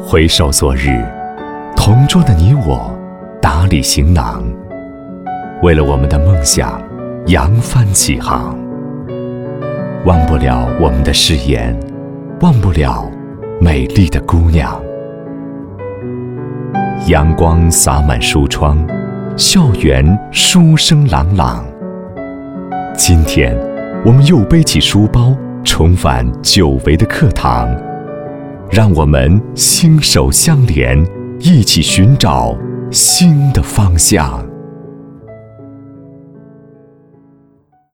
回首昨日，同桌的你我打理行囊，为了我们的梦想扬帆起航。忘不了我们的誓言，忘不了美丽的姑娘。阳光洒满书窗，校园书声朗朗。今天我们又背起书包，重返久违的课堂，让我们心手相连，一起寻找新的方向。